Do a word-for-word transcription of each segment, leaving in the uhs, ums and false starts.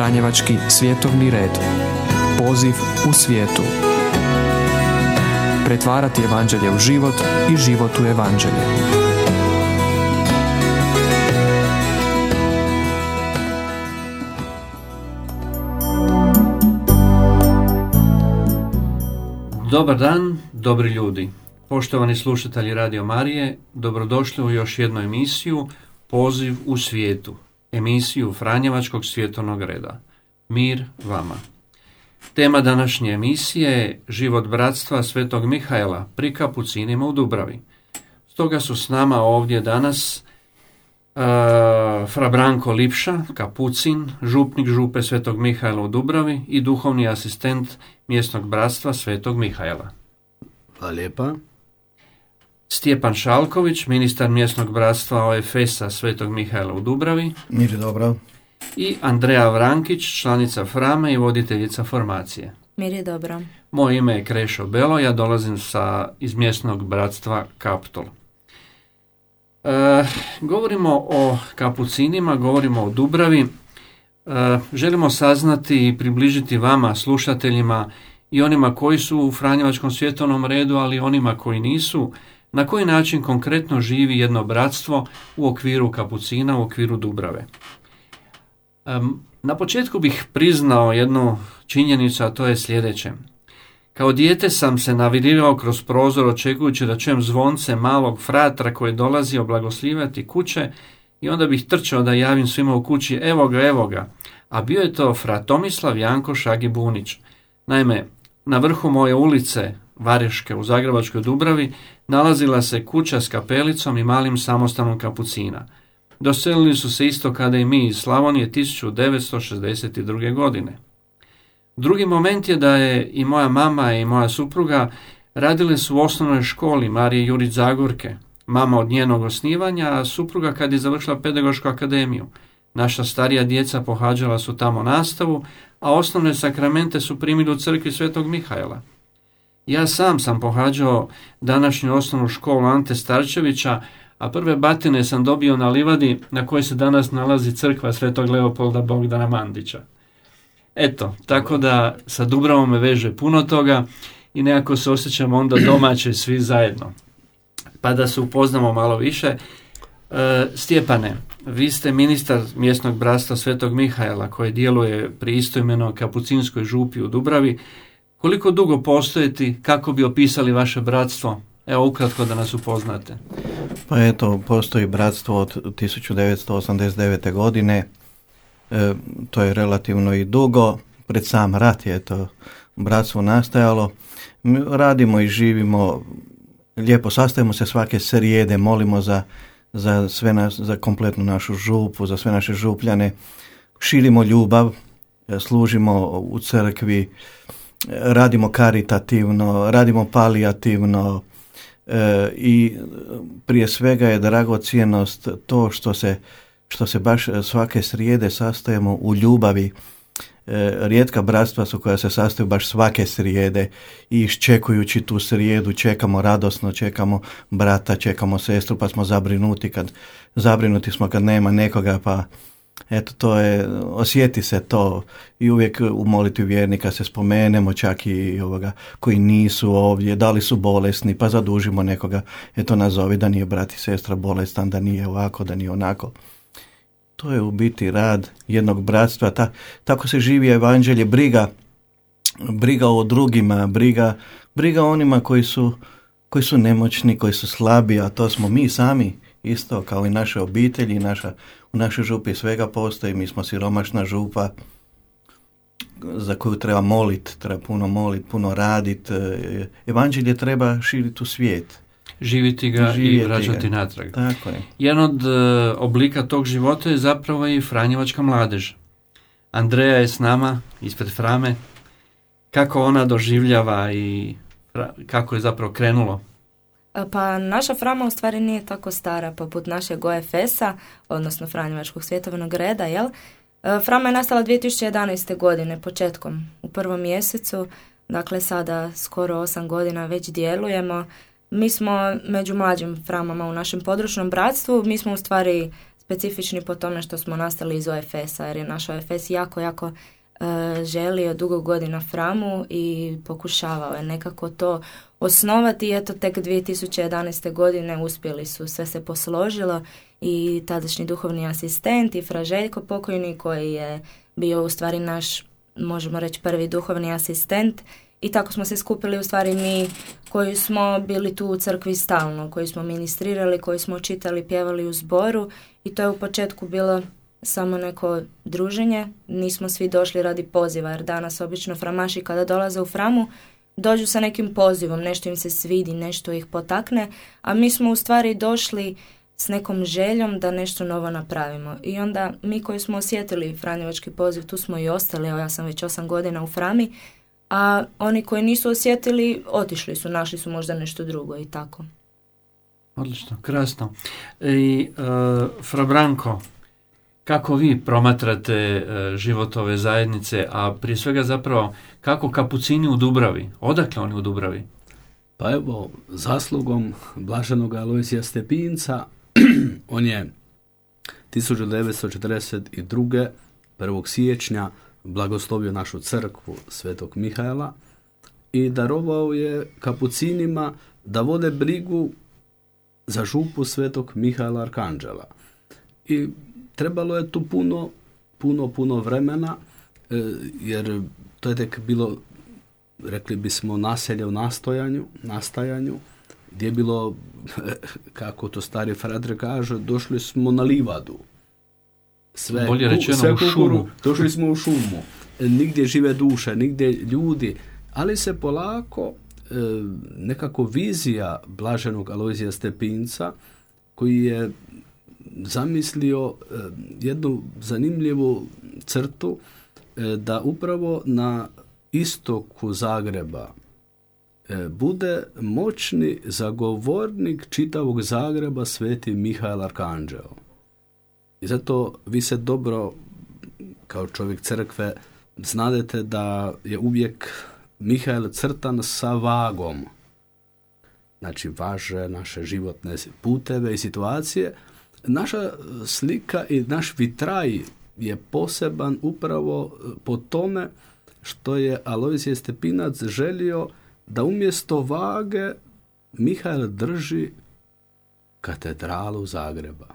Franjevački svjetovni red. Poziv u svijetu. Pretvarati evanđelje u život i život u evanđelje. Dobar dan, dobri ljudi. Poštovani slušatelji Radio Marije, dobrodošli u još jednu emisiju Poziv u svijetu. Emisiju Franjevačkog svjetovnog reda. Mir vama. Tema današnje emisije je život bratstva Svetog Mihaela pri Kapucinima u Dubravi. Stoga su s nama ovdje danas uh, fra Branko Lipša, kapucin, župnik župe Svetog Mihaela u Dubravi i duhovni asistent mjesnog bratstva Svetog Mihaela. Hvala lijepa. Stjepan Šalković, ministar mjesnog bratstva O F S-a Svetog Mihaela u Dubravi. Mir je dobro. I Andreja Vrankić, članica Frame i voditeljica formacije. Mir je dobro. Moje ime je Krešo Belo, ja dolazim sa, iz mjesnog bratstva Kaptol. E, govorimo o kapucinima, govorimo o Dubravi. E, želimo saznati i približiti vama, slušateljima i onima koji su u Franjevačkom svjetovnom redu, ali i onima koji nisu, na koji način konkretno živi jedno bratstvo u okviru kapucina, u okviru Dubrave. Na početku bih priznao jednu činjenicu, a to je sljedeće. Kao dijete sam se navirirao kroz prozor očekujući da čujem zvonce malog fratra koji dolazi oblagosljivati kuće i onda bih trčao da javim svima u kući evo ga, evo ga. A bio je to frat Tomislav Janko Šagi Bunić. Naime, na vrhu moje ulice Vareške u Zagrebačkoj Dubravi nalazila se kuća s kapelicom i malim samostanom kapucina. Doselili su se isto kada i mi iz Slavonije tisuću devetsto šezdeset druge. godine. Drugi moment je da je i moja mama i moja supruga radile su u osnovnoj školi Marije Jurić Zagorke, mama od njenog osnivanja, a supruga kad je završila pedagošku akademiju. Naša starija djeca pohađala su tamo nastavu, a osnovne sakramente su primili u crkvi Svetog Mihaela. Ja sam sam pohađao današnju osnovnu školu Ante Starčevića, a prve batine sam dobio na livadi na kojoj se danas nalazi crkva Svetog Leopolda Bogdana Mandića. Eto, tako da sa Dubravom me veže puno toga i nekako se osjećamo onda domaće svi zajedno. Pa da se upoznamo malo više. E, Stjepane, vi ste ministar mjesnog bratstva Svetog Mihaela koje djeluje pri istoimenoj kapucinskoj župi u Dubravi. Koliko dugo postojite, kako bi opisali vaše bratstvo? Evo ukratko da nas upoznate. Pa eto, postoji bratstvo od tisuću devetsto osamdeset devete. godine. E, to je relativno i dugo. Pred sam rat je to bratstvo nastajalo. Mi radimo i živimo lijepo, sastajemo se svake srijede, molimo za, za, sve nas, za kompletnu našu župu, za sve naše župljane. Širimo ljubav, služimo u crkvi, radimo karitativno, radimo palijativno. E, i prije svega je dragocjenost to što se, što se baš svake srijede sastajemo u ljubavi. E, rijetka bratstva su koja se sastaju baš svake srijede i iščekujući tu srijedu čekamo radosno, čekamo brata, čekamo sestru, pa smo zabrinuti kad zabrinuti smo kad nema nekoga, pa eto, to je, osjeti se to i uvijek u molitvi vjernika se spomenemo, čak i ovoga koji nisu ovdje, da li su bolesni, pa zadužimo nekoga, eto nazovi da nije brat i sestra bolestan, da nije ovako, da nije onako. To je u biti rad jednog bratstva, Ta, tako se živi evanđelje, briga, briga o drugima, briga, briga o onima koji su, koji su nemoćni, koji su slabi, a to smo mi sami, isto kao i naše obitelji, naša u našoj župi svega postoji, mi smo siromašna župa za koju treba moliti, treba puno moliti, puno raditi. Evanđelje treba širiti u svijet. Živiti ga Živjeti i vraćati ga. natrag. Tako je. Jedan od uh, oblika tog života je zapravo i Franjevačka mladež. Andreja je s nama ispred Frame. Kako ona doživljava i kako je zapravo krenulo? Pa naša Frama u stvari nije tako stara poput našeg O F S-a, odnosno Franjevačkog svjetovnog reda, jel? Frama je nastala dvije tisuće jedanaeste. godine, početkom, u prvom mjesecu, dakle sada skoro osam godina već djelujemo. Mi smo među mlađim Framama u našem područnom bratstvu, mi smo u stvari specifični po tome što smo nastali iz O F S-a, jer je naš O F S jako, jako e, želio dugo godina Framu i pokušavao je nekako to osnovati. Eto, tek dvije tisuće jedanaeste. godine uspjeli su, sve se posložilo i tadašnji duhovni asistent i fra Željko pokojni, koji je bio u stvari naš, možemo reći, prvi duhovni asistent. I tako smo se skupili u stvari mi koji smo bili tu u crkvi stalno, koji smo ministrirali, koji smo čitali, pjevali u zboru i to je u početku bilo samo neko druženje. Nismo svi došli radi poziva, jer danas obično framaši kada dolaze u Framu dođu sa nekim pozivom, nešto im se svidi, nešto ih potakne, a mi smo u stvari došli s nekom željom da nešto novo napravimo. I onda mi koji smo osjetili franjevački poziv, tu smo i ostali, evo ja sam već osam godina u Frami, a oni koji nisu osjetili, otišli su, našli su možda nešto drugo i tako. Odlično, krasno. I uh, Fra Branko, kako vi promatrate uh, život ove zajednice, a prije svega zapravo kako kapucini u Dubravi? Odakle oni u Dubravi? Pa evo, zaslugom blaženog Alojzija Stepinca, on je tisuću devetsto četrdeset druge. prvog siječnja blagoslovio našu crkvu Svetog Mihaela i darovao je kapucinima da vode brigu za župu Svetog Mihaela Arkanđela. I trebalo je tu puno, puno, puno vremena, jer to je tek bilo, rekli bismo, naselje u nastojanju, nastajanju, gdje je bilo, kako to stari frater kaže, došli smo na livadu. Sve, bolje rečeno sve u kukuru, šumu. Došli smo u šumu. Nigdje žive duše, nigdje ljudi, ali se polako e, nekako vizija blaženog Alojzija Stepinca, koji je zamislio e, jednu zanimljivu crtu, e, da upravo na istoku Zagreba e, bude moćni zagovornik čitavog Zagreba Sveti Mihael Arkanđeo. I zato vi se dobro, kao čovjek crkve, znadete da je uvijek Mihael crtan sa vagom. Znači, važe naše životne puteve i situacije. Naša slika i naš vitraj je poseban upravo po tome što je Alojzije Stepinac želio da umjesto vage Mihael drži katedralu Zagreba.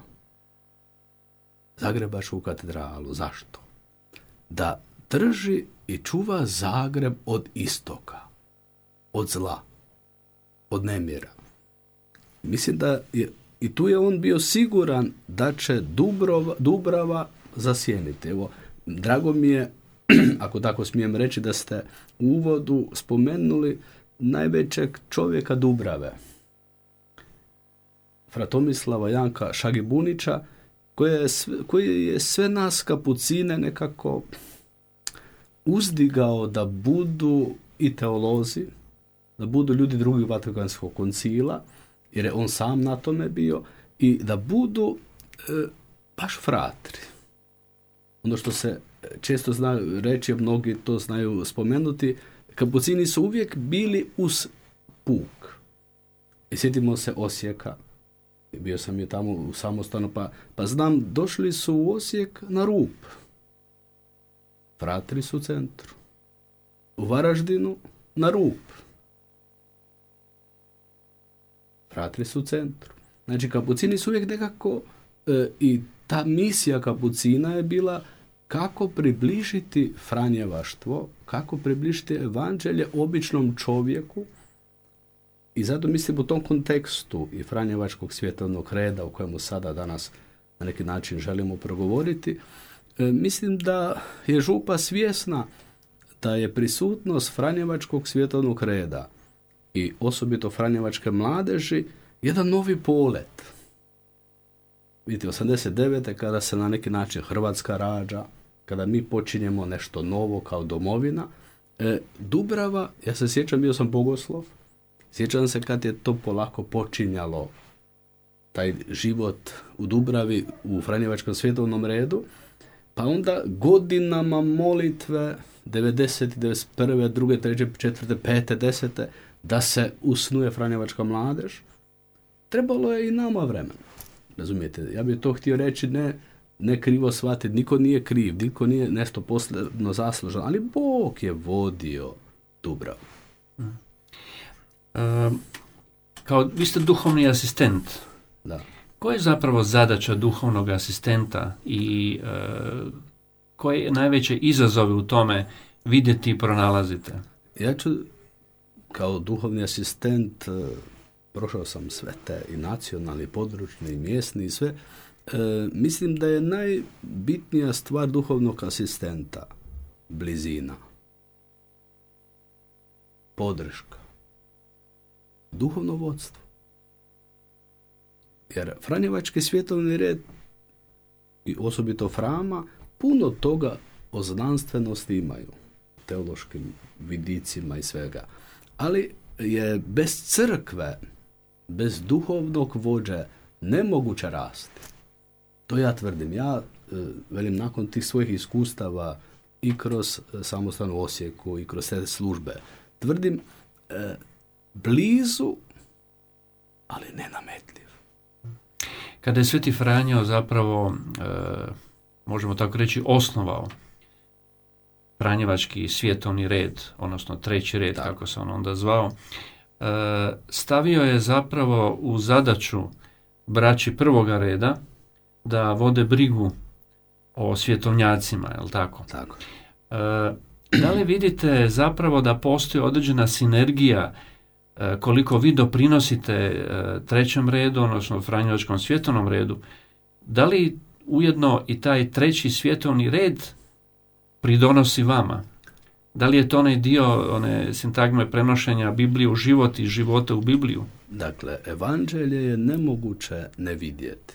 Zagrebačku katedralu. Zašto? Da drži i čuva Zagreb od istoka, od zla, od nemira. Mislim da je, i tu je on bio siguran da će Dubrova, Dubrava zasjeniti. Evo, drago mi je, ako tako smijem reći, da ste u uvodu spomenuli najvećeg čovjeka Dubrave, fra Tomislava Janka Šagibunića, koji je, koji je sve nas kapucine nekako uzdigao da budu i teolozi, da budu ljudi drugih Vatikanskog koncila, jer je on sam na tome bio, i da budu e, baš fratri. Ono što se često zna reći, mnogi to znaju spomenuti, kapucini su uvijek bili uz puk. I sjetimo se Osijeka. Bio sam je tamo u samostanu, pa, pa znam, došli su u Osijek na Rub. Fratri su u centru. U Varaždinu na Rub. Fratri su u centru. Znači, kapucini su uvijek nekako, e, i ta misija kapucina je bila kako približiti franjevaštvo, kako približiti evanđelje običnom čovjeku. I zato mislim u tom kontekstu i franjevačkog svjetovnog reda, o kojemu sada danas na neki način želimo progovoriti, e, mislim da je župa svjesna da je prisutnost franjevačkog svjetovnog reda i osobito franjevačke mladeži jedan novi polet. Vidite, osamdeset devete kada se na neki način Hrvatska rađa, kada mi počinjemo nešto novo kao domovina, e, Dubrava, ja se sjećam, bio sam bogoslov, sjećam se kad je to polako počinjalo, taj život u Dubravi, u franjevačkom svjetovnom redu, pa onda godinama molitve, devedeset, devedeset prve, druge, treće, četvrte, pete, desete, da se usnuje franjevačka mladež, trebalo je i nama vremena. Razumijete? Ja bih to htio reći, ne, ne krivo shvatiti, niko nije kriv, niko nije nešto posebno zaslužan, ali Bog je vodio Dubravu. Mm. E, kao, vi ste duhovni asistent. Da. Koja je zapravo zadaća duhovnog asistenta i e, koje najveće izazove u tome vidjeti i pronalazite? Ja ću kao duhovni asistent, e, prošao sam sve te i nacionalni, i područni, i mjesni i sve. E, mislim da je najbitnija stvar duhovnog asistenta blizina, podrška, duhovno vodstvo. Jer Franjevački svjetovni red i osobito Frama puno toga o znanstvenosti imaju, teološkim vidicima i svega. Ali je bez crkve, bez duhovnog vođe nemoguće rasti. To ja tvrdim. Ja velim nakon tih svojih iskustava i kroz samostalnu Osijeku i kroz te službe, tvrdim e, blizu, ali nenametljiv. Kada je Sveti Franjo zapravo, e, možemo tako reći, osnovao Franjevački svjetovni red, odnosno treći red, tako, kako se on onda zvao, e, stavio je zapravo u zadaću braći prvoga reda da vode brigu o svjetovnjacima, je li tako? Tako. E, da li vidite zapravo da postoji određena sinergija e, koliko vi doprinosite e, trećem redu, odnosno Franjevačkom svjetovnom redu, da li ujedno i taj treći svjetovni red pridonosi vama? Da li je to onaj dio one sintagme prenošenja Biblije u život i života u Bibliju? Dakle, evanđelje je nemoguće ne vidjeti.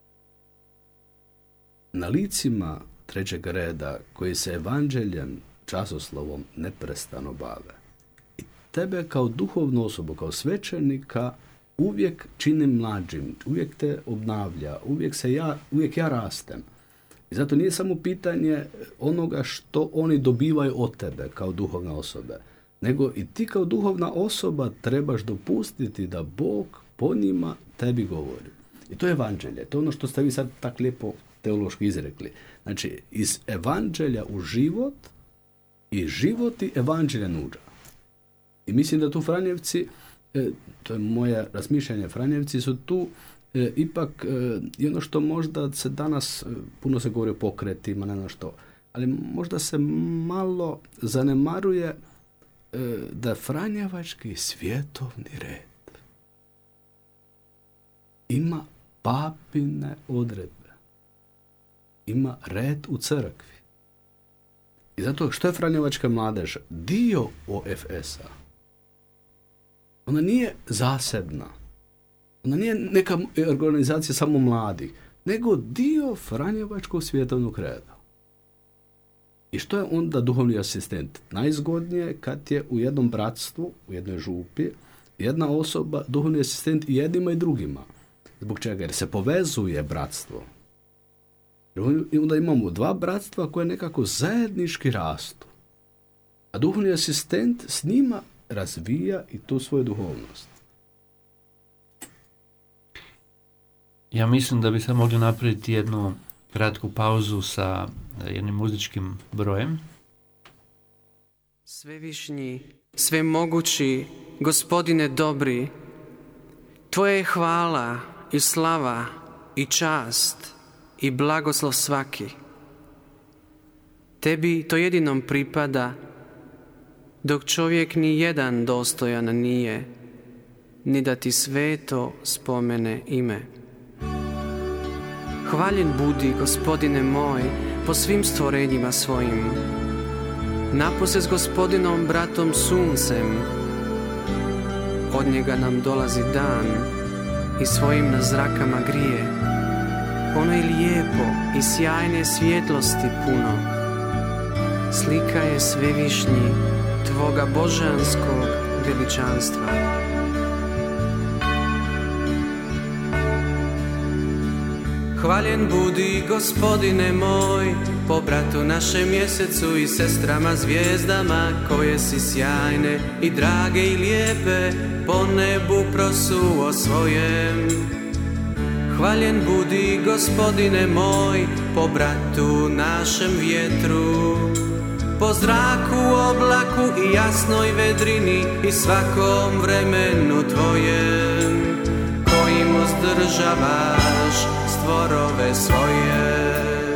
Na licima trećeg reda koji se evanđeljem, časoslovom neprestano bave. I tebe kao duhovnu osobu, kao svećenika uvijek čini mlađim, uvijek te obnavlja, uvijek, se ja, uvijek ja rastem. I zato nije samo pitanje onoga što oni dobivaju od tebe kao duhovne osobe, nego i ti kao duhovna osoba trebaš dopustiti da Bog po njima tebi govori. I to je evanđelje. To je ono što ste vi sad tak lijepo teološki izrekli. Znači, iz evanđelja u život i život i evanđelja nuđa. I mislim da tu Franjevci, e, to je moje razmišljanje, Franjevci su tu e, ipak e, i ono što možda se danas, e, puno se govori o pokretima, ne znam što, ali možda se malo zanemaruje e, da Franjevački svjetovni red ima papine odredbe. Ima red u crkvi. I zato što je Franjevačka mladež dio O F S-a, ona nije zasebna. Ona nije neka organizacija samo mladih, nego dio Franjevačkog svjetovnog reda. I što je onda duhovni asistent? Najzgodnije kad je u jednom bratstvu, u jednoj župi, jedna osoba, duhovni asistent i jednima i drugima. Zbog čega? Jer se povezuje bratstvo. I onda imamo dva bratstva koje nekako zajednički rastu. A duhovni asistent s njima razvija i tu svoju duhovnost. Ja mislim da bi se mogli napraviti jednu kratku pauzu sa jednim muzičkim brojem. Svevišnji, svemogući, Gospodine dobri, Tvoje je hvala i slava i čast i blagoslov svaki. Tebi to jedinom pripada, dok čovjek ni jedan dostojan nije, ni da ti sveto spomene ime. Hvaljen budi, Gospodine moj, po svim stvorenjima svojim, napose s Gospodinom bratom suncem, od njega nam dolazi dan i svojim na zrakama grije. Ono je lijepo i sjajne svjetlosti puno. Slika je svevišnji Tvoga božanskog veličanstva. Hvaljen budi, Gospodine moj, po bratu našem mjesecu i sestrama zvijezdama, koje si sjajne i drage i lijepe po nebu prosuo svojem. Hvaljen budi Gospodine moj, po bratu našem vjetru, po zraku, oblaku i jasnoj vedrini i svakom vremenu tvojem, kojim uzdržavaš stvorove svoje.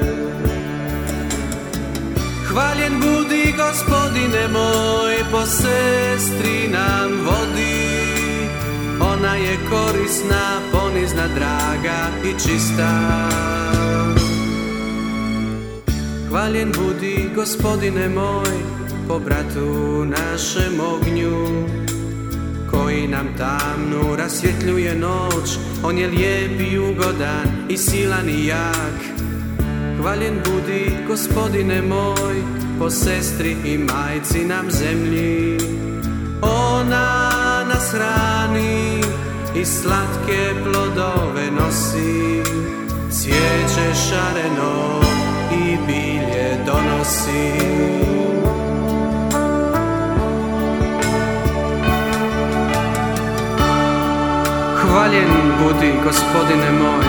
Hvaljen budi Gospodine moj, po sestri nam vodi, ona je korisna, ponizna, draga i čista. Hvaljen budi Gospodine moj, po bratu našem ognju, koji nam tamnu rasvjetljuje noć, on je lijep i ugodan i silan i jak. Hvaljen budi Gospodine moj, po sestri i majci nam zemlji, ona nas hrani i slatke plodove nosi, cvijeće šareno i bilje donosi. Hvaljen budi Gospodine moj,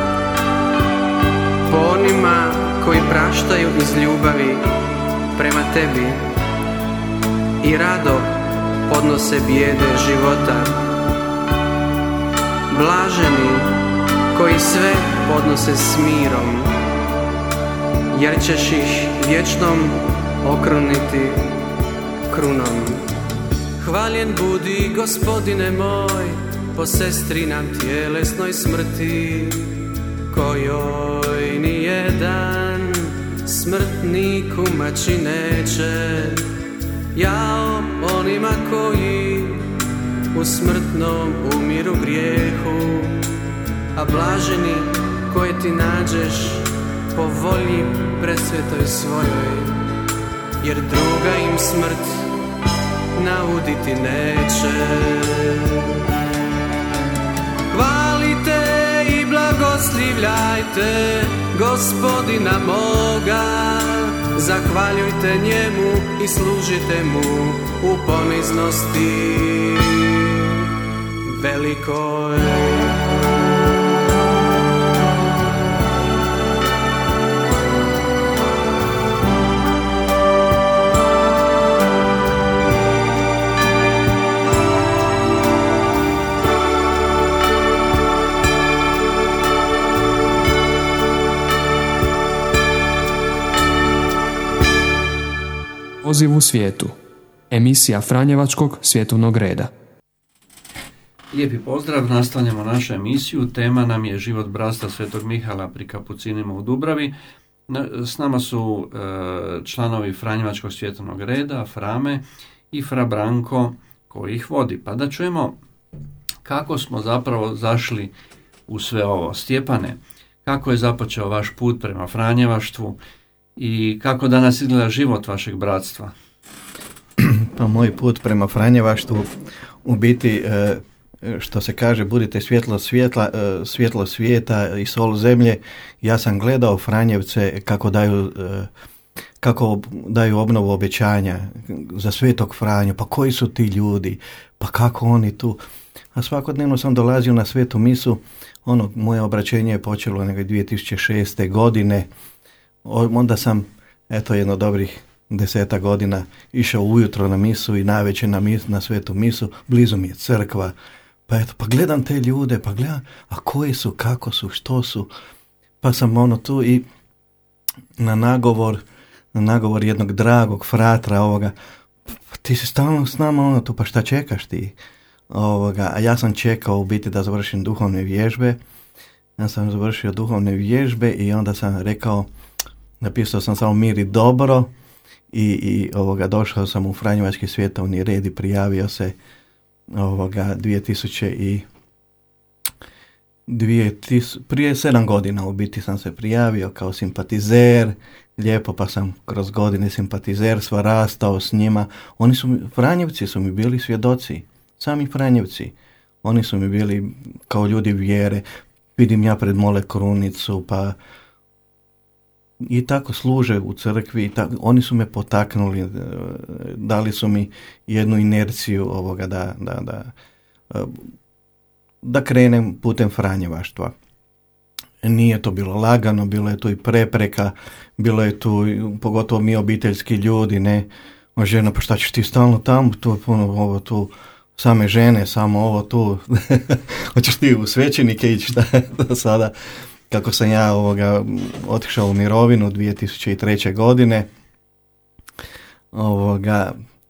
po onima koji praštaju iz ljubavi prema tebi i rado podnose bijede života. Blaženi koji sve podnose s mirom, jer ćeš ih vječnom okruniti krunom. Hvaljen budi Gospodine moj, po sestri nam tjelesnoj smrti, kojoj ni jedan smrtnik umaći neće. Jao onima koji u smrtnom umiru grijehu, a blaženi koje ti nađeš po volji presvetoj svojoj, jer druga im smrt nauditi neće. Hvalite i blagoslivljajte Gospodina moga, zahvaljujte njemu i služite mu u poniznosti velikoj. Poziv u svijetu. Emisija Franjevačkog svjetovnog reda. Lijepi pozdrav, nastavljamo našu emisiju. Tema nam je život bratstva Svetog Mihala pri Kapucinima u Dubravi. S nama su e, članovi Franjevačkog svjetovnog reda, Frame i Fra Branko koji ih vodi. Pa da čujemo kako smo zapravo zašli u sve ovo. Stjepane, kako je započeo vaš put prema Franjevaštvu i kako danas izgleda život vašeg bratstva? Pa moj put prema Franjevaštvu u biti, što se kaže, budite svjetlo svjetla, svjetlo svijeta i sol zemlje. Ja sam gledao Franjevce kako daju, kako daju obnovu obećanja za Svetog Franju, pa koji su ti ljudi, pa kako oni tu. A svakodnevno sam dolazio na svetu misu. Ono, moje obraćenje je počelo nekaj dvije tisuće šeste. godine. Onda sam, eto, jedno dobrih deseta godina išao ujutro na misu i navečer na, mis, na svetu misu. Blizu mi je crkva. Pa eto, pa gledam te ljude, pa gledam, a koji su, kako su, što su. Pa sam ono tu i na nagovor, na nagovor jednog dragog fratra ovoga, pa ti si stalno s nama ono tu, pa šta čekaš ti? Ovoga, a ja sam čekao u biti da završim duhovne vježbe. Ja sam završio duhovne vježbe i onda sam rekao, napisao sam samo mir i dobro i, i ovoga, došao sam u Franjevački svjetovni red i prijavio se ovoga dvije tisuće i dvije tisuće, prije sedam godina u biti sam se prijavio kao simpatizer. Lijepo, pa sam kroz godine simpatizerstva rastao s njima. Oni su, Franjevci su mi bili svjedoci, sami Franjevci. Oni su mi bili kao ljudi vjere. Vidim ja pred mole krunicu, pa i tako služe u crkvi. Tako, oni su me potaknuli, dali su mi jednu inerciju ovoga da, da, da, da krenem putem Franjevaštva. nije to bilo lagano, bilo je tu i prepreka, bilo je tu, pogotovo mi obiteljski ljudi, ne, o žena, pa šta ćeš ti stalno tamo, tu puno ovo tu, same žene, samo ovo tu, hoćeš ti u svećenike ići, šta je to sada, kako sam ja ovoga otišao u mirovinu dvije tisuće treće. godine, ovoga,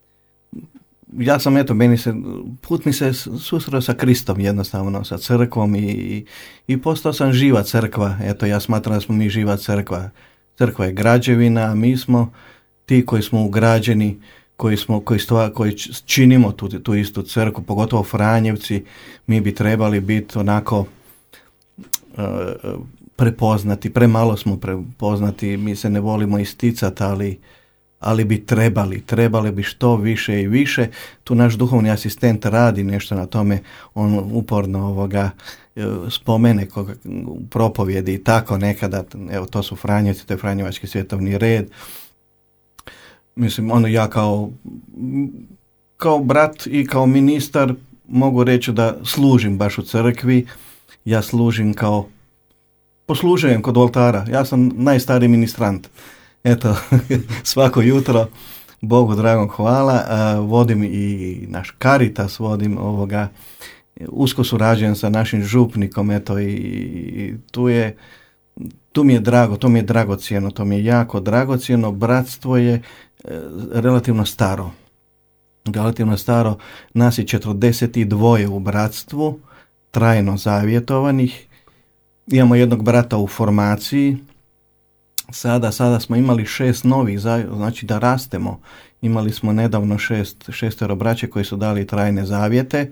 ja sam, eto, meni se, put mi se susreo sa Kristom jednostavno, sa crkvom i, i postao sam živa crkva. Eto, ja smatram da smo mi živa crkva. Crkva je građevina, a mi smo ti koji smo ugrađeni, koji, smo, koji, stva, koji činimo tu, tu istu crkvu, pogotovo Franjevci, mi bi trebali biti onako uh, prepoznati, premalo smo prepoznati, mi se ne volimo isticati, ali ali bi trebali, trebali bi što više i više. Tu naš duhovni asistent radi nešto na tome, on uporno ovoga spomene koga, u propovjedi i tako nekada, evo to su Franjevci, to je Franjevački svjetovni red. Mislim, ono ja kao, kao brat i kao ministar mogu reći da služim baš u crkvi, ja služim kao, poslužujem kod oltara, ja sam najstariji ministrant. Eto, svako jutro, Bogu dragom hvala, vodim i naš Caritas, vodim ovoga, usko surađujem sa našim župnikom, eto, i, i tu je, tu mi je drago, to mi je dragocjeno, to mi je jako dragocjeno, bratstvo je e, relativno staro, relativno staro, nas je četrdeset dva u bratstvu, trajno zavjetovanih, imamo jednog brata u formaciji, Sada, sada smo imali šest novih, znači da rastemo. Imali smo nedavno šest, šestero braće koji su dali trajne zavjete.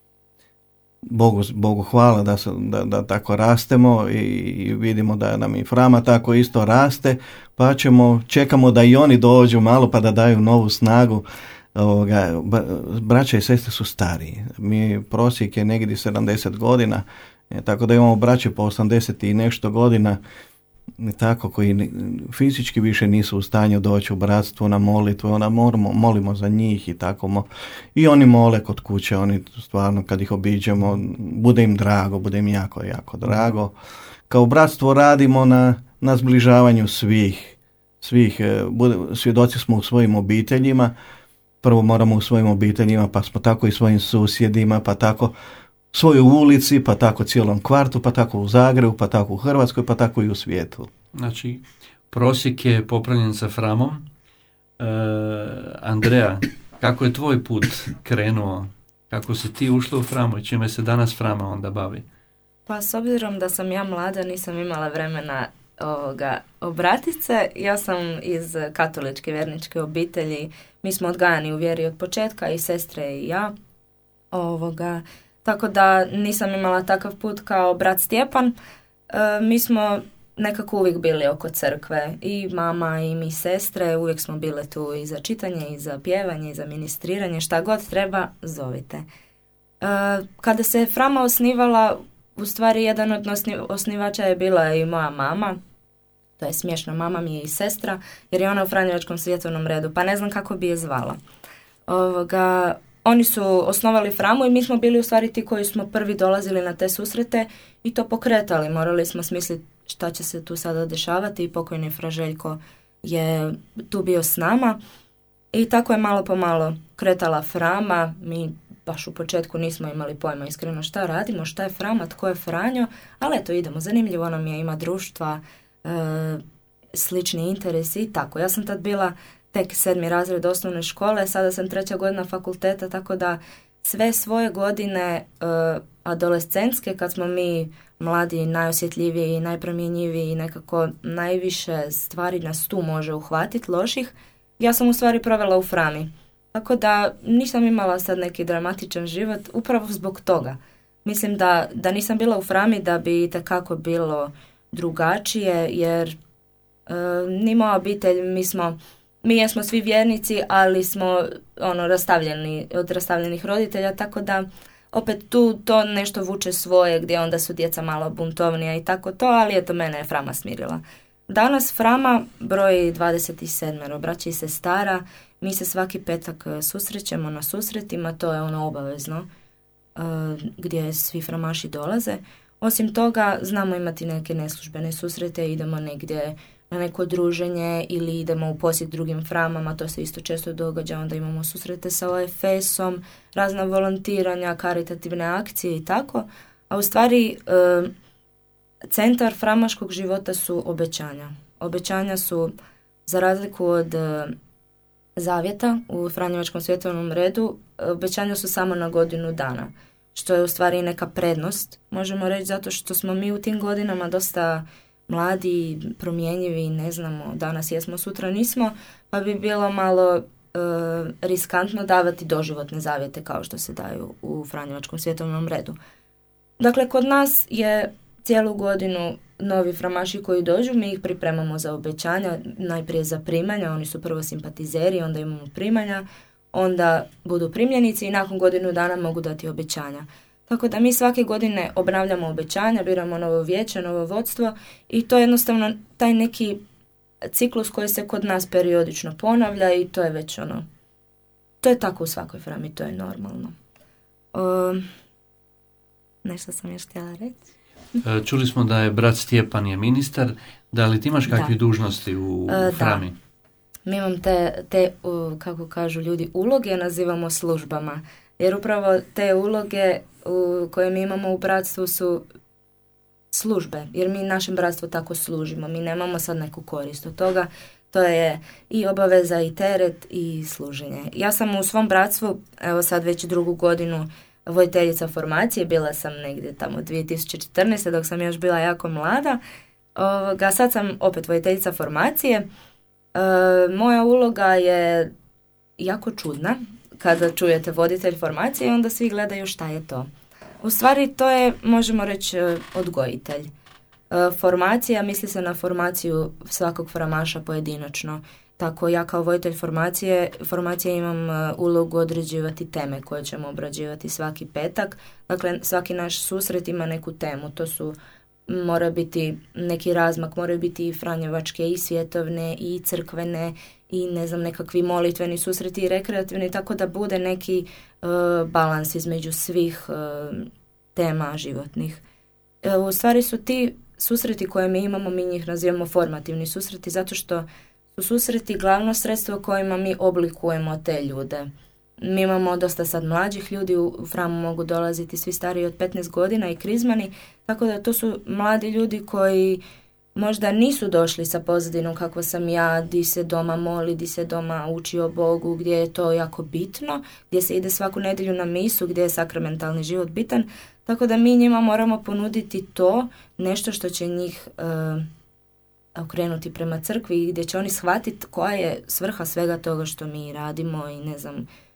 Bogu, Bogu hvala da, da, da tako rastemo i, i vidimo da nam i Frama tako isto raste, pa ćemo, čekamo da i oni dođu malo pa da daju novu snagu. Ovoga, braća i sestre su stariji. Mi prosjek je negdje sedamdeset godina, tako da imamo braće po osamdeset i nešto godina, tako koji fizički više nisu u stanju doći u bratstvo na molitvu, onda moramo, molimo za njih i tako mo, i oni mole kod kuće, oni stvarno kad ih obiđemo bude im drago, bude im jako, jako drago. Kao bratstvo radimo na, na zbližavanju svih, svih bude, svjedoci smo u svojim obiteljima, prvo moramo u svojim obiteljima, pa smo tako i svojim susjedima, pa tako svojoj ulici, pa tako cijelom kvartu, pa tako u Zagrebu, pa tako u Hrvatskoj, pa tako i u svijetu. Znači, prosjek je popravljen sa Framom. E, Andreja, kako je tvoj put krenuo? Kako si ti ušla u Framu i čime se danas Frama onda bavi? Pa s obzirom da sam ja mlada, nisam imala vremena ovoga, obratiti se. Ja sam iz katoličke vjerničke obitelji. Mi smo odgajani u vjeri od početka, i sestre i ja. Ovoga... Tako da nisam imala takav put kao brat Stjepan. E, mi smo nekako uvijek bili oko crkve. I mama i mi sestre. Uvijek smo bile tu i za čitanje, i za pjevanje, i za ministriranje. Šta god treba, zovite. E, kada se Frama osnivala, u stvari jedan od osnivača je bila i moja mama. To je smiješno, mama mi je i sestra, jer je ona u Franjevačkom svjetovnom redu. Pa ne znam kako bi je zvala. Ovoga... Oni su osnovali Framu i mi smo bili u stvari ti koji smo prvi dolazili na te susrete i to pokretali. Morali smo smisliti šta će se tu sada dešavati i pokojni fra Željko je tu bio s nama. I tako je malo po malo kretala Frama. Mi baš u početku nismo imali pojma iskreno šta radimo, šta je Frama, tko je Franjo, ali eto idemo, zanimljivo nam je, ima društva, e, slični interesi i tako. Ja sam tad bila tek sedmi razred osnovne škole, sada sam treća godina fakulteta, tako da sve svoje godine uh, adolescentske, kad smo mi mladi, najosjetljiviji, najpromjenjiviji i nekako najviše stvari nas tu može uhvatiti, loših, ja sam u stvari provela u Frami. Tako da nisam imala sad neki dramatičan život, upravo zbog toga. Mislim da, da nisam bila u Frami da bi itekako bilo drugačije, jer uh, ni moja obitelj, mi smo Mi jesmo svi vjernici, ali smo ono rastavljeni od rastavljenih roditelja, tako da opet tu to nešto vuče svoje, gdje onda su djeca malo buntovnija i tako to, ali eto mene je Frama smirila. Danas Frama broji dvadeset sedam braća i sestara, mi se svaki petak susrećemo na susretima, to je ono obavezno, gdje svi framaši dolaze. Osim toga, znamo imati neke neslužbene susrete, idemo negdje na neko druženje ili idemo u posjet drugim framama, to se isto često događa, onda imamo susrete sa O F S-om, razna volontiranja, karitativne akcije i tako, a u stvari e, centar framaškog života su obećanja. Obećanja su, za razliku od e, zavjeta u Franjevačkom svjetovnom redu, obećanja su samo na godinu dana, što je u stvari neka prednost, možemo reći, zato što smo mi u tim godinama dosta mladi, promjenjivi, ne znamo, danas jesmo, sutra nismo, pa bi bilo malo e, riskantno davati doživotne zavjete kao što se daju u Franjevačkom svjetovnom redu. Dakle, kod nas je cijelu godinu novi framaši koji dođu, mi ih pripremamo za obećanja, najprije za primanja, oni su prvo simpatizeri, onda imamo primanja, onda budu primljenici i nakon godinu dana mogu dati obećanja. Tako da mi svake godine obnavljamo obećanja, biramo novo vijeće, novo vodstvo i to je jednostavno taj neki ciklus koji se kod nas periodično ponavlja i to je već ono, to je tako u svakoj frami, to je normalno. O, nešto sam još htjela reći. Čuli smo da je brat Stjepan je ministar, da li ti imaš kakve da. dužnosti u e, frami? Da. Mi imam te, te, kako kažu ljudi, uloge nazivamo službama. Jer upravo te uloge u, koje mi imamo u bratstvu su službe. Jer mi našem bratstvu tako služimo. Mi nemamo sad neku korist od toga. To je i obaveza i teret i služenje. Ja sam u svom bratstvu, evo sad već drugu godinu, voditeljica formacije. Bila sam negdje tamo dvije tisuće četrnaeste dok sam još bila jako mlada. Ovoga, sad sam opet voditeljica formacije. E, moja uloga je jako čudna. Kada čujete voditelj formacije, onda svi gledaju šta je to. U stvari to je, možemo reći, odgojitelj. Formacija, misli se na formaciju svakog framaša pojedinačno. Tako ja kao voditelj formacije, formacije imam ulogu određivati teme koje ćemo obrađivati svaki petak. Dakle, svaki naš susret ima neku temu. To su, mora biti neki razmak, moraju biti i franjevačke, i svjetovne, i crkvene, i ne znam, nekakvi molitveni susreti i rekreativni, tako da bude neki uh, balans između svih uh, tema životnih. Uh, u stvari su ti susreti koje mi imamo, mi njih nazivamo formativni susreti, zato što su susreti glavno sredstvo kojima mi oblikujemo te ljude. Mi imamo dosta sad mlađih ljudi, u framu mogu dolaziti svi stariji od petnaest godina i krizmani, tako da to su mladi ljudi koji možda nisu došli sa pozadinom kako sam ja, di se doma moli, di se doma uči o Bogu, gdje je to jako bitno, gdje se ide svaku nedjelju na misu, gdje je sakramentalni život bitan, tako da mi njima moramo ponuditi to, nešto što će njih uh, okrenuti prema crkvi i gdje će oni shvatiti koja je svrha svega toga što mi radimo i ne znam,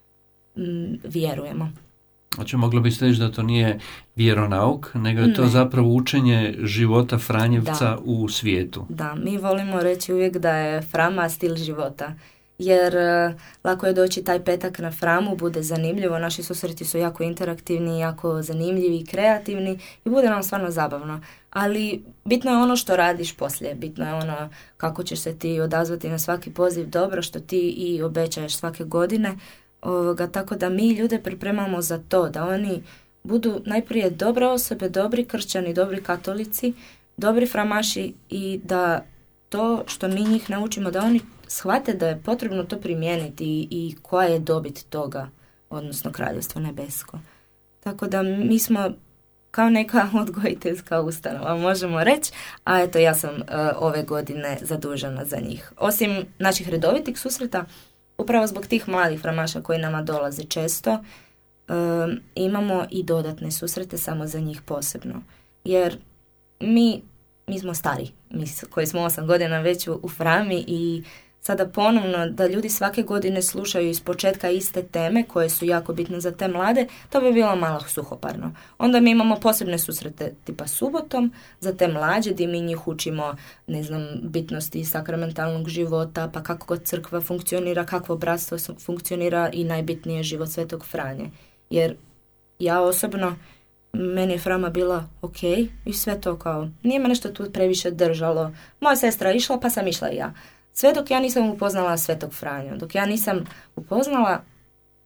m, vjerujemo. Znači, moglo bi se reći da to nije vjeronauk, nego je to ne. zapravo učenje života Franjevca da. u svijetu. Da, mi volimo reći uvijek da je frama stil života, jer uh, lako je doći taj petak na framu, bude zanimljivo, naši susreti su jako interaktivni, jako zanimljivi i kreativni i bude nam stvarno zabavno. Ali bitno je ono što radiš poslije, bitno je ono kako ćeš se ti odazvati na svaki poziv dobro, što ti i obećaješ svake godine. Ovoga, tako da mi ljude pripremamo za to, da oni budu najprije dobre osobe, dobri kršćani, dobri katolici, dobri framaši i da to što mi njih naučimo, da oni shvate da je potrebno to primijeniti i, i koja je dobit toga, odnosno kraljevstvo nebesko. Tako da mi smo kao neka odgojiteljska ustanova, možemo reći, a eto ja sam uh, ove godine zadužena za njih. Osim naših redovitih susreta, upravo zbog tih mladih framaša koji nama dolaze često, um, imamo i dodatne susrete samo za njih posebno. Jer mi, mi smo stari, mi koji smo osam godina već u, u frami i sada ponovno da ljudi svake godine slušaju iz početka iste teme koje su jako bitne za te mlade, to bi bilo malo suhoparno. Onda mi imamo posebne susrete tipa subotom za te mlađe gdje mi njih učimo, ne znam, bitnosti sakramentalnog života, pa kako crkva funkcionira, kakvo bratstvo funkcionira i najbitnije život Svetog Franje. Jer ja osobno, meni je frama bila ok i sve to kao, nije me nešto tu previše držalo. Moja sestra je išla pa sam išla i ja. Sve dok ja nisam upoznala Svetog Franju, dok ja nisam upoznala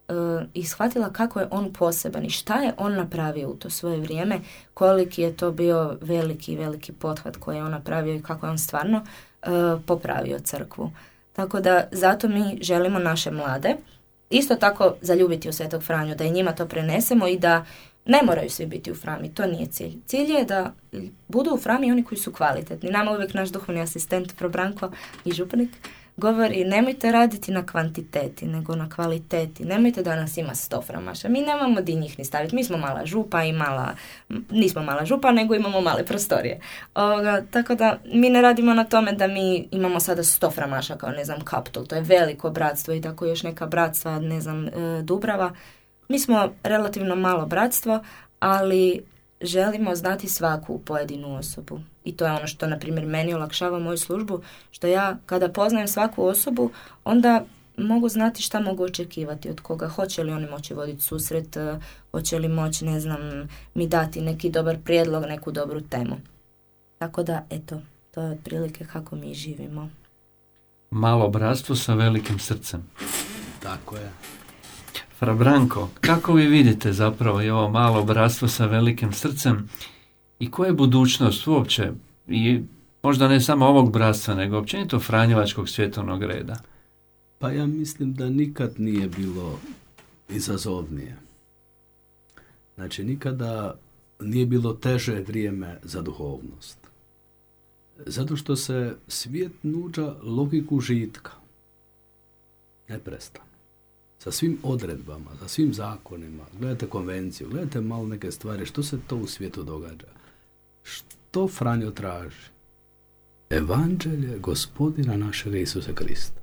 i shvatila kako je on poseban i šta je on napravio u to svoje vrijeme, koliki je to bio veliki, veliki pothvat koji je on napravio i kako je on stvarno uh, popravio crkvu. Tako da zato mi želimo naše mlade isto tako zaljubiti u Svetog Franju, da i njima to prenesemo i da ne moraju svi biti u Frami, to nije cilj. Cilj je da budu u Frami oni koji su kvalitetni. Nama uvijek naš duhovni asistent Fro Branko i županik govori, nemojte raditi na kvantiteti, nego na kvaliteti. Nemojte da nas ima sto framaša. Mi nemamo di njih ni staviti. Mi smo mala župa i mala, nismo mala župa, nego imamo male prostorije. Ovoga, tako da mi ne radimo na tome da mi imamo sada sto framaša kao, ne znam, Kaptol. To je veliko bratstvo i tako još neka bratstva, ne znam, Dubrava. Mi smo relativno malo bratstvo, ali želimo znati svaku pojedinu osobu. I to je ono što, na primjer, meni olakšava moju službu, što ja kada poznajem svaku osobu, onda mogu znati šta mogu očekivati od koga. Hoće li oni moći voditi susret, hoće li moći, ne znam, mi dati neki dobar prijedlog, neku dobru temu. Tako da, eto, to je otprilike kako mi živimo. Malo bratstvo sa velikim srcem. Tako je. Fra Branko, kako vi vidite zapravo i ovo malo bratstvo sa velikim srcem i koja je budućnost uopće, i možda ne samo ovog bratstva, nego općenito Franjevačkog svjetovnog reda? Pa ja mislim da nikad nije bilo izazovnije. Znači, nikada nije bilo teže vrijeme za duhovnost. Zato što se svijet nuđa logiku žitka. Neprestano. Sa svim odredbama, sa svim zakonima. Gledajte konvenciju, gledajte malo neke stvari. Što se to u svijetu događa? Što Franjo traži? Evanđelje Gospodina našega Isusa Krista.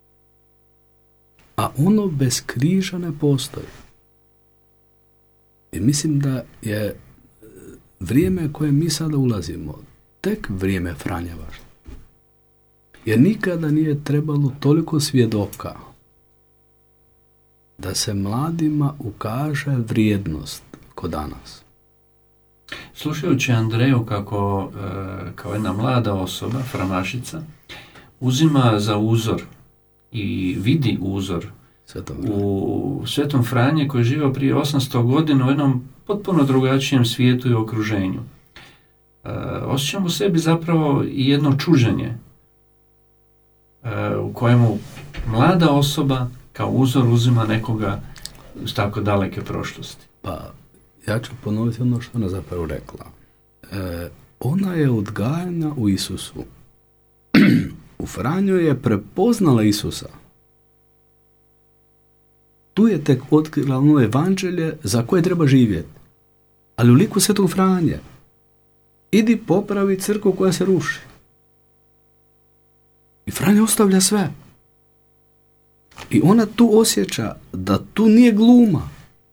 A ono bez križa ne postoji. I mislim da je vrijeme koje mi sada ulazimo tek vrijeme Franjevaštva. Jer nikada nije trebalo toliko svjedoka da se mladima ukaže vrijednost kod danas. Slušajući Andreju kako e, kao jedna mlada osoba, framašica, uzima za uzor i vidi uzor Svetom u Svetom Franje koji je živio prije osamsto godina u jednom potpuno drugačijem svijetu i okruženju. E, osjećam u sebi zapravo i jedno čuženje e, u kojemu mlada osoba kao uzor uzima nekoga iz tako daleke prošlosti. Pa, ja ću ponoviti ono što ona zapravo rekla. E, ona je odgajana u Isusu. U Franju je prepoznala Isusa. Tu je tek otkrila ono evanđelje za koje treba živjeti. Ali u liku Svetog Franje. Idi popravi crkvu koja se ruši. I Franja ostavlja sve. I ona tu osjeća da tu nije gluma.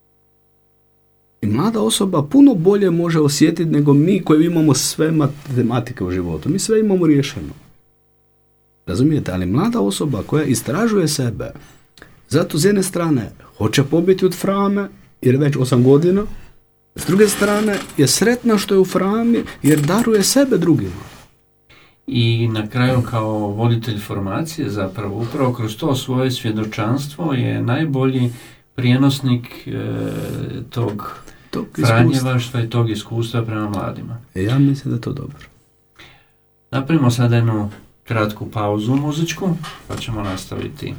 I mlada osoba puno bolje može osjetiti nego mi koji imamo sve matematike u životu. Mi sve imamo riješeno. Razumijete? Ali mlada osoba koja istražuje sebe, zato s jedne strane hoće pobiti od Frame, jer je već osam godina, s druge strane je sretna što je u Frami, jer daruje sebe drugima. I na kraju kao voditelj formacije zapravo upravo kroz to svoje svjedočanstvo je najbolji prijenosnik e, tog, tog Franjevaštva i tog iskustva prema mladima. Ja mislim da je to dobro. Napravimo sada jednu kratku pauzu muzičku, pa ćemo nastaviti.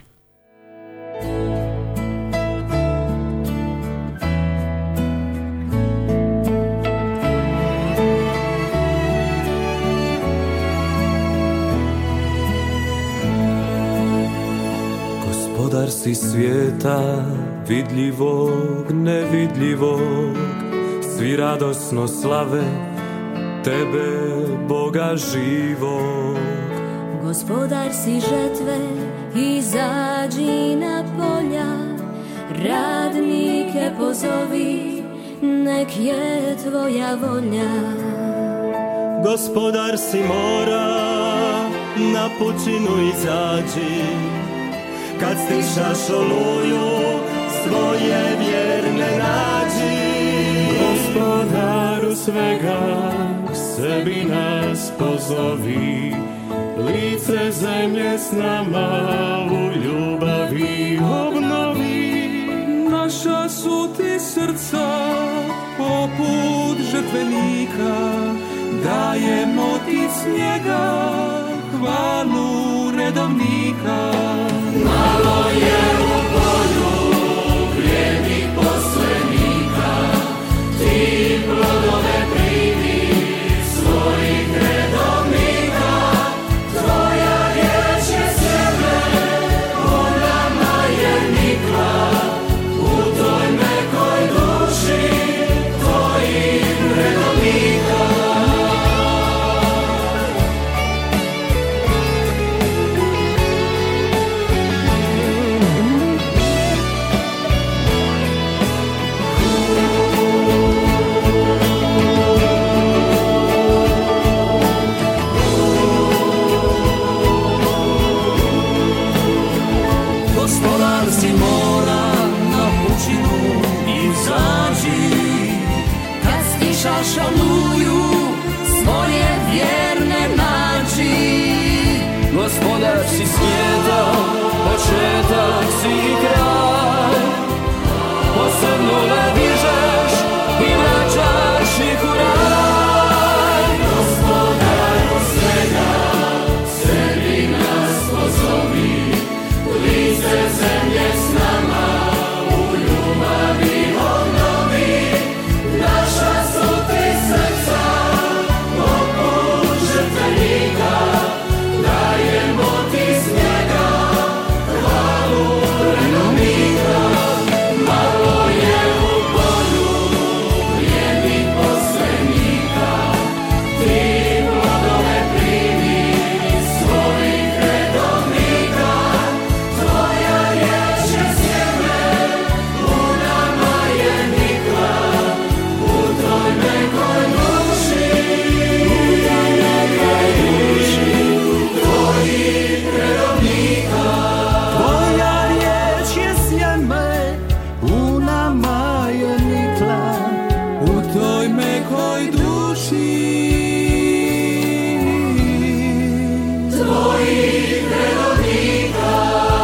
Gospodar si svijeta, vidljivog, nevidljivog, svi radosno slave tebe, Boga živog. Gospodar si žetve, izađi na polja, radnike pozovi, nek je tvoja volja. Gospodar si mora, na pučinu izađi, kad stišaš oluju, svoje vjerne nađi. Gospodaru svega, sebi nas pozovi, lice zemlje s nama u ljubavi obnovi. su ti srca poput žrtvenika, dajemo ti s njega hvalu redovnika. Malo je u polju vrijednih poslenika, ti plodove primi svojih redovnika. Tvoja riječ je sjeme, u nama je nikla, u toj nekoj duši tvojim redovnika. Gospodar si mora, na pučinu izađi, kad stišaš oluju, svoje vjerne nađi. Gospodar si svijeta, početak si i kraj, posrnule dižeš i vraćaš ih u raj. Gospodaru svega, sebi nas pozovi, lice zemlje s nama, u ljubavi obnovi. Naša su ti srca, poput žrtvenika, dajemo ti s njega hvalu redovnika. Malo je u polju vrijednih poslenika, ti plodove primi svojih redovnika. Tvoja riječ je sjeme, u nama je nikla, u toj nekoj duši, u toj nekoj duši tvojih redovnika. Tvoja riječ je sjeme, u nama je nikla, u toj nekoj duši tvojih redovnika.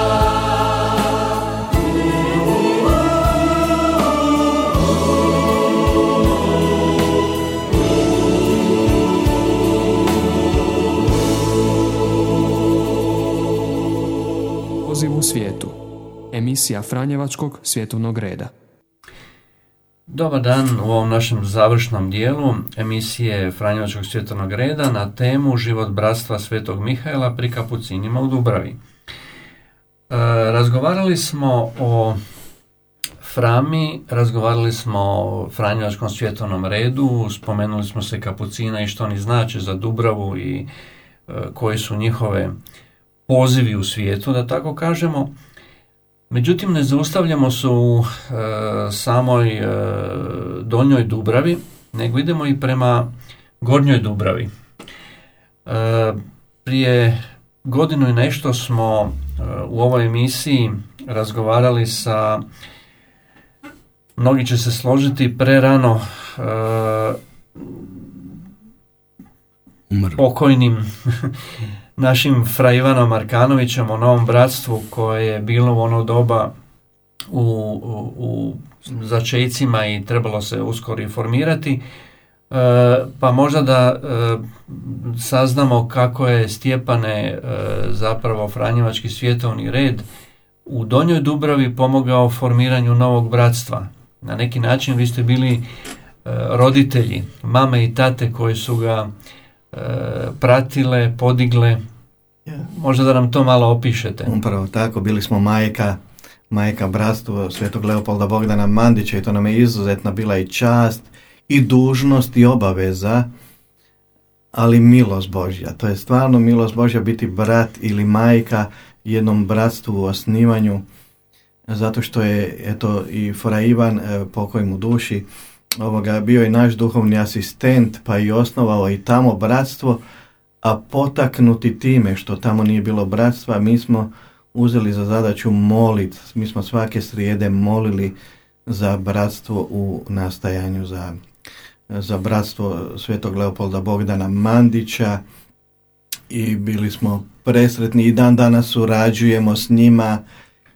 Poziv u svijetu. Emisija Franjevačkog svjetovnog reda. Dobar dan u ovom našem završnom dijelu emisije Franjevačkog svjetovnog reda na temu Život bratstva Svetog Mihaela pri Kapucinima u Dubravi. E, razgovarali smo o Frami, razgovarali smo o Franjevačkom svjetovnom redu, spomenuli smo se Kapucina i što oni znače za Dubravu i e, koji su njihove pozivi u svijetu, da tako kažemo. Međutim, ne zaustavljamo se u e, samoj e, Donjoj Dubravi, nego idemo i prema Gornjoj Dubravi. E, prije godinu i nešto smo e, u ovoj emisiji razgovarali sa, mnogi će se složiti, prerano e, pokojnim našim fra Ivanom Arkanovićem o Novom bratstvu koje je bilo u ono doba u, u, u začecima i trebalo se uskoro informirati, e, pa možda da e, saznamo kako je Stjepane e, zapravo Franjevački svjetovni red u Donjoj Dubravi pomogao formiranju Novog bratstva. Na neki način vi ste bili e, roditelji, mame i tate koji su ga pratile, podigle. Možda da nam to malo opišete. Upravo tako, bili smo majka, majka bratstva Svetog Leopolda Bogdana Mandića i to nam je izuzetna bila i čast i dužnost i obaveza, ali milost Božja. To je stvarno milost Božja biti brat ili majka jednom bratstvu u osnivanju, zato što je eto i fra Ivan, pokoj mu duši, ovoga, bio je naš duhovni asistent, pa i osnovao i tamo bratstvo, a potaknuti time što tamo nije bilo bratstva, mi smo uzeli za zadaću molit. Mi smo svake srijede molili za bratstvo u nastajanju, za, za bratstvo Svetog Leopolda Bogdana Mandića i bili smo presretni i dan danas surađujemo s njima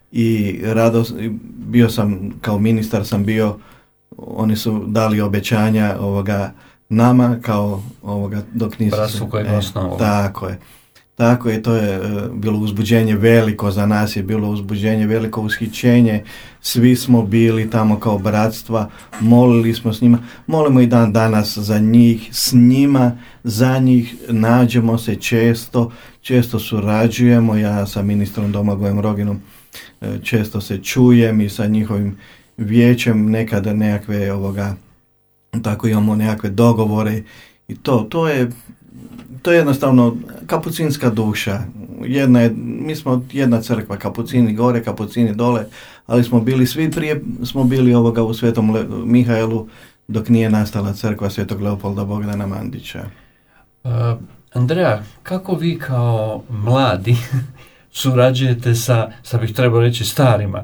i rado, bio sam, kao ministar sam bio, oni su dali obećanja ovoga nama kao ovoga dok nisu... Bratstvo kojeg e, osnovalo. Tako je. Tako je, to je e, bilo uzbuđenje veliko, za nas je bilo uzbuđenje, veliko ushićenje, svi smo bili tamo kao bratstva, molili smo s njima, molimo i dan danas za njih, s njima, za njih, nađemo se često, često surađujemo, ja sa ministrom Domagojem Roginom e, često se čujem i sa njihovim vijećem, nekada nekakve ovoga, tako imamo nekakve dogovore i to, to je to je jednostavno kapucinska duša. Jedna je, mi smo jedna crkva, kapucini gore, kapucini dole, ali smo bili svi prije, smo bili ovoga u Svetom Le- Mihajlu dok nije nastala crkva Svetog Leopolda Bogdana Mandića. Uh, Andreja, kako vi kao mladi surađujete sa, sad bih trebao reći starima,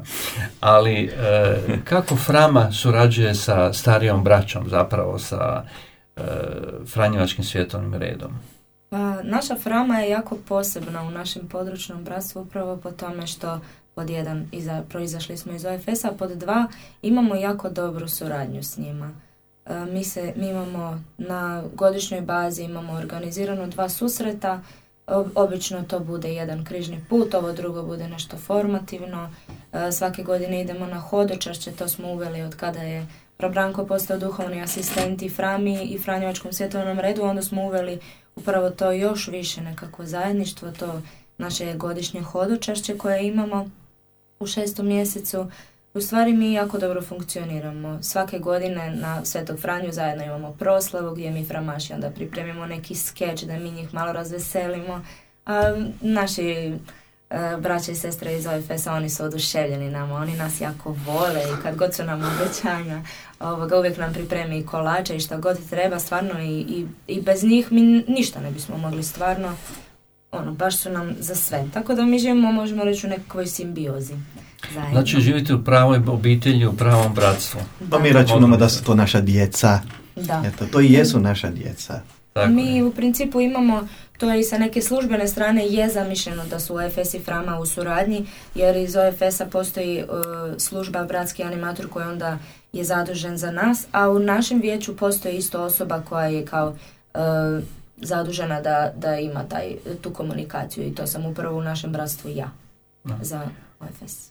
ali uh, kako Frama surađuje sa starijom braćom, zapravo sa uh, Franjevačkim svjetovnim redom? Pa, naša Frama je jako posebna u našem područnom bratstvu upravo po tome što pod jedan iza, proizašli smo iz O F S-a, pod dva imamo jako dobru suradnju s njima. E, mi, se, mi imamo na godišnjoj bazi imamo organizirano dva susreta, o, obično to bude jedan križni put, ovo drugo bude nešto formativno. E, svake godine idemo na hodočašće, to smo uveli od kada je Branko postao duhovni asistent i Frami i Franjevačkom svjetovnom redu, onda smo uveli upravo to još više nekako zajedništvo, to naše godišnje hodočašće koje imamo u šestom mjesecu. U stvari mi jako dobro funkcioniramo. Svake godine na Svetog Franju zajedno imamo proslavu gdje mi framaši onda pripremimo neki skeč da mi njih malo razveselimo. A naši e, braće i sestre iz O F S-a, oni su oduševljeni nama, oni nas jako vole i kad god su nam obećanja, ovoga, uvijek nam pripremi i kolače i šta god treba, stvarno i, i, i bez njih mi ništa ne bismo mogli, stvarno, ono, baš su nam za sve. Tako da mi živimo, možemo reći, u nekakvoj simbiozi. Zajedno. Znači živite u pravoj obitelji, u pravom bratstvu. Pa mi računamo da su to naša djeca. Da. Eto, to i jesu naša djeca. Tako mi je. u principu imamo, to je i sa neke službene strane je zamišljeno da su O F S i Frama u suradnji, jer iz O F S-a postoji uh, služba bratski animator koji onda je zadužen za nas, a u našem vijeću postoji isto osoba koja je kao uh, zadužena da, da ima taj, tu komunikaciju i to sam upravo u našem bratstvu ja no. za O F S.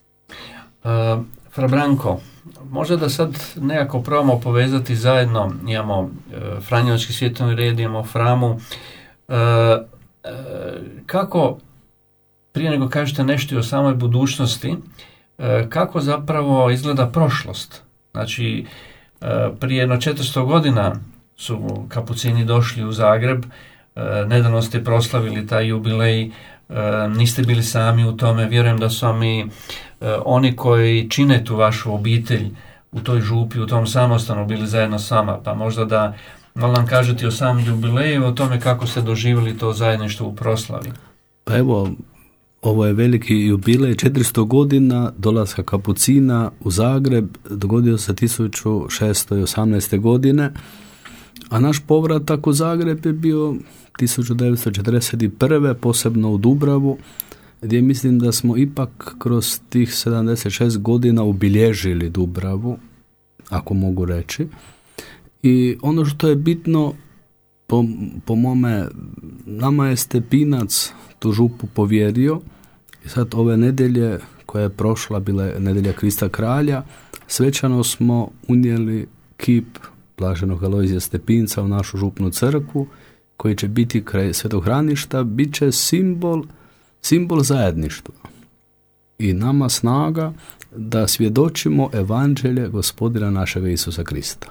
Uh, Fra Branko, možda da sad nekako probamo povezati zajedno, imamo uh, Franjevački svjetovni red, imamo Framu, uh, uh, kako, prije nego kažete nešto o samoj budućnosti, uh, kako zapravo izgleda prošlost? Znači, uh, prije jedno četiristo godina su kapucini došli u Zagreb, uh, nedavno ste proslavili taj jubilej, uh, niste bili sami u tome, vjerujem da su vam i oni koji čine tu vašu obitelj u toj župi, u tom samostanu bili zajedno s vama, pa možda da malo nam kažete o samom jubileju, o tome kako ste doživjeli to zajedništvo u proslavi. Pa evo, ovo je veliki jubilej, četiristo godina dolaska kapucina u Zagreb, dogodio se tisuću šesto osamnaeste. godine, a naš povratak u Zagreb je bio tisuću devetsto četrdeset prve. posebno u Dubravu, gdje mislim da smo ipak kroz tih sedamdeset šest godina obilježili Dubravu, ako mogu reći. I ono što je bitno, po, po mome, nama je Stepinac tu župu povjerio i sad ove nedjelje koja je prošla, bila je nedjelja Krista kralja, svečano smo unijeli kip blaženog Alojzija Stepinca u našu župnu crkvu, koji će biti kraj Svetog Hraništa, bit će simbol simbol zajedništva i nama snaga da svjedočimo evanđelje Gospodina našega Isusa Krista.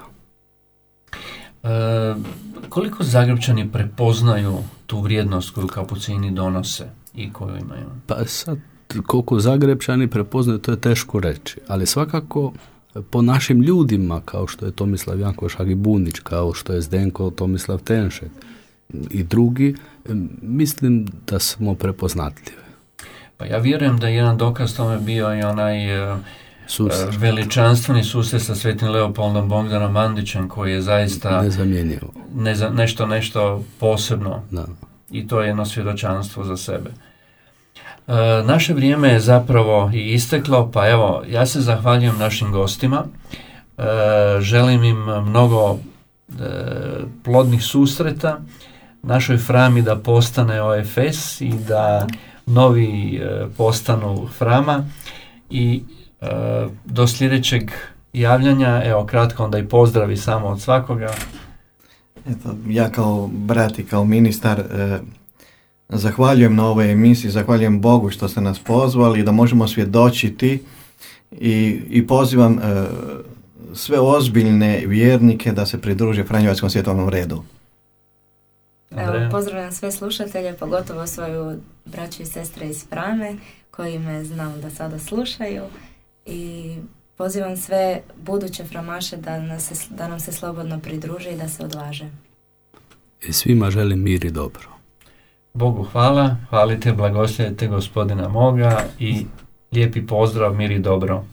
E, koliko Zagrepčani prepoznaju tu vrijednost koju kapucini donose i koju imaju? Pa sad, koliko Zagrepčani prepoznaju, to je teško reći, ali svakako po našim ljudima, kao što je Tomislav Janko Šagibunić, kao što je Zdenko Tomislav Tenšek i drugi, mislim da smo prepoznatljivi. Pa ja vjerujem da je jedan dokaz tome bio i onaj uh, veličanstveni susret sa Svetim Leopoldom Bogdanom Mandićem, koji je zaista nezamjenjivo. Neza, nešto, nešto posebno. Da. I to je jedno svjedočanstvo za sebe. E, naše vrijeme je zapravo i isteklo, pa evo, ja se zahvaljujem našim gostima. E, želim im mnogo e, plodnih susreta, našoj Frami da postane O F S i da novi e, postanu Frama i e, do sljedećeg javljanja, evo kratko onda i pozdravi samo od svakoga. Eto, ja kao brat i kao ministar e, zahvaljujem na ovoj emisiji, zahvaljujem Bogu što ste nas pozvali da možemo svjedočiti i, i pozivam e, sve ozbiljne vjernike da se pridruže Franjevačkom svjetovnom redu. Evo, pozdravljam sve slušatelje, pogotovo svoju braću i sestre iz Frame koji me znam da sada slušaju i pozivam sve buduće framaše da, nas se, da nam se slobodno pridruže i da se odvaže. I svima želim mir i dobro. Bogu hvala, hvalite, blagosljavite Gospodina moga i lijepi pozdrav, mir i dobro.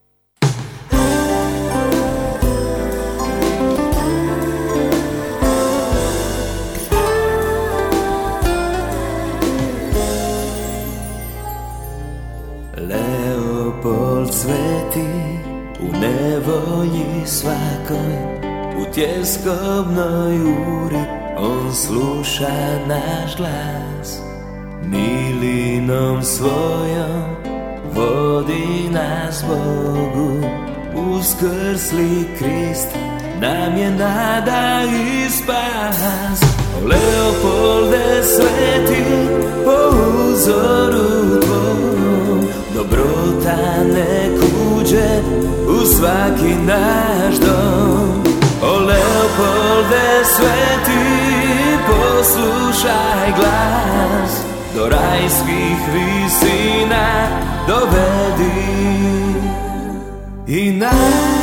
Leopold sveti u nevolji svakoj, u tjeskobnoj uri on sluša naš glas. Milinom svojom vodi nas Bogu, uskrsli Krist nam je nada i spas. O Leopolde sveti, po uzoru tvojom, dobrota nek uđe u svaki naš dom. O Leopolde sveti, poslušaj glas, do rajskih visina dovedi i nas.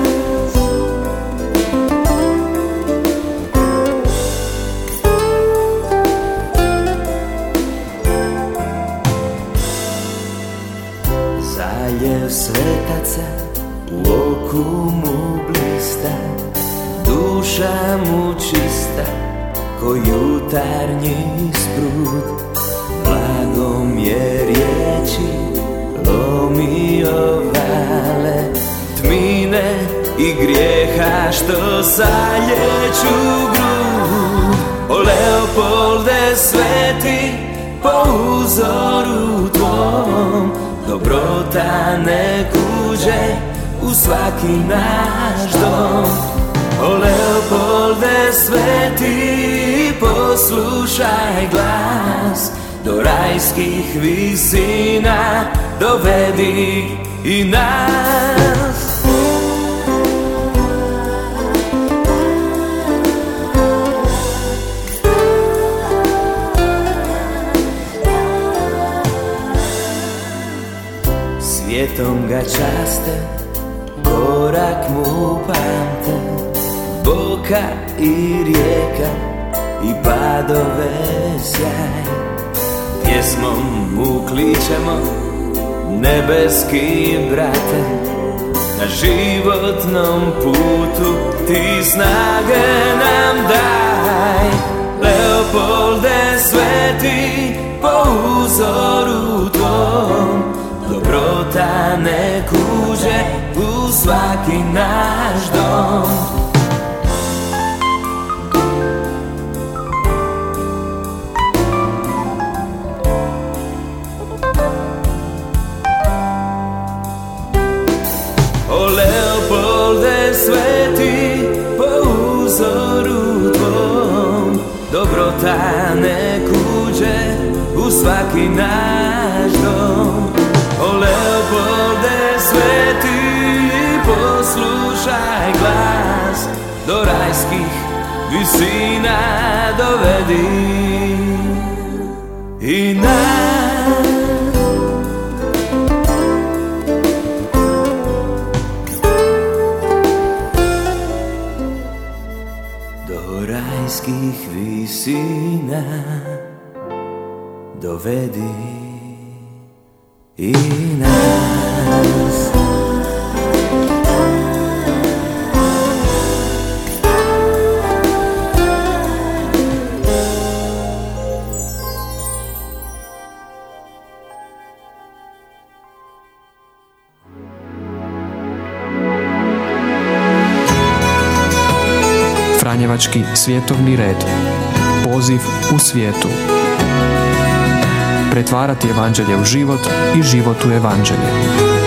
Zaljev svetaca u oku mu blista, duša mu čista ko jutarnji sprud. Blagom je riječi lomio vale, tmine i grijeha što salječu grud. O Leopolde sveti, po uzoru tvom, dobrota nek uđe u svaki naš dom. O Leopolde sveti, poslušaj glas, do rajskih visina dovedi i nas. Svijetom ga časte, korak mu pamte, boka i rijeka i padove sjaj. Pjesmom mu kličemo, nebeski brate, na životnom putu ti snage nam daj. Leopolde sveti, po uzoru tvom, dobrota nek uđe u svaki naš dom. O Leopolde sveti, po uzoru tvom, dobrota nek uđe u svaki naš dom. O Leopolde sveti, poslušaj glas, do rajskih visina dovedi i nas. Do rajskih visina dovedi i nas. franjevački svjetovni red. Poziv u svijetu. Pretvarati evanđelje u život i život u evanđelje.